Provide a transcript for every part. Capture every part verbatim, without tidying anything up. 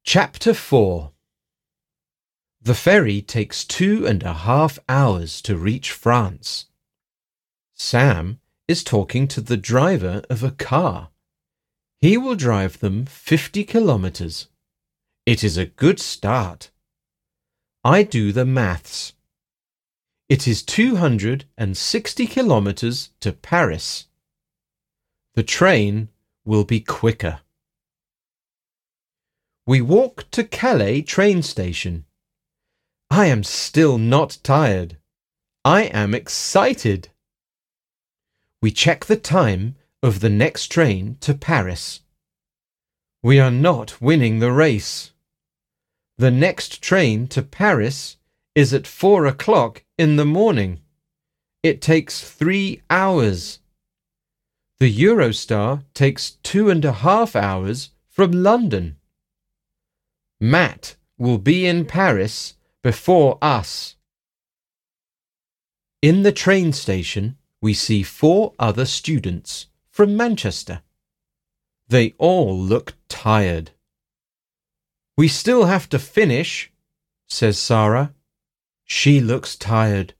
Chapter four. The ferry takes two and a half hours to reach France. Sam is talking to the driver of a car. He will drive them fifty kilometers. It is a good start. I do the maths. It is two hundred sixty kilometers to Paris. The train will be quicker. We walk to Calais train station. I am still not tired. I am excited. We check the time of the next train to Paris. We are not winning the race. The next train to Paris is at four o'clock in the morning. It takes three hours. The Eurostar takes two and a half hours from London. Matt will be in Paris before us. In the train station, we see four other students from Manchester. They all look tired. We still have to finish, says Sarah. She looks tired.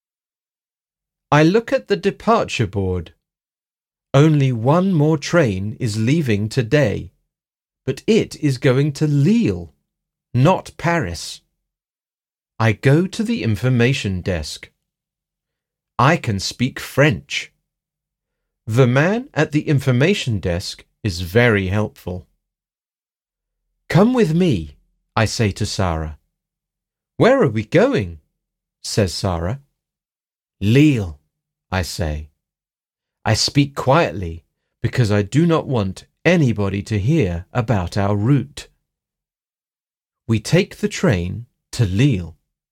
I look at the departure board. Only one more train is leaving today, but it is going to Lille, not Paris. I go to the information desk. I can speak French. The man at the information desk is very helpful. Come with me, I say to Sarah. Where are we going? Says Sarah. Lille, I say. I speak quietly because I do not want anybody to hear about our route. We take the train to Lille.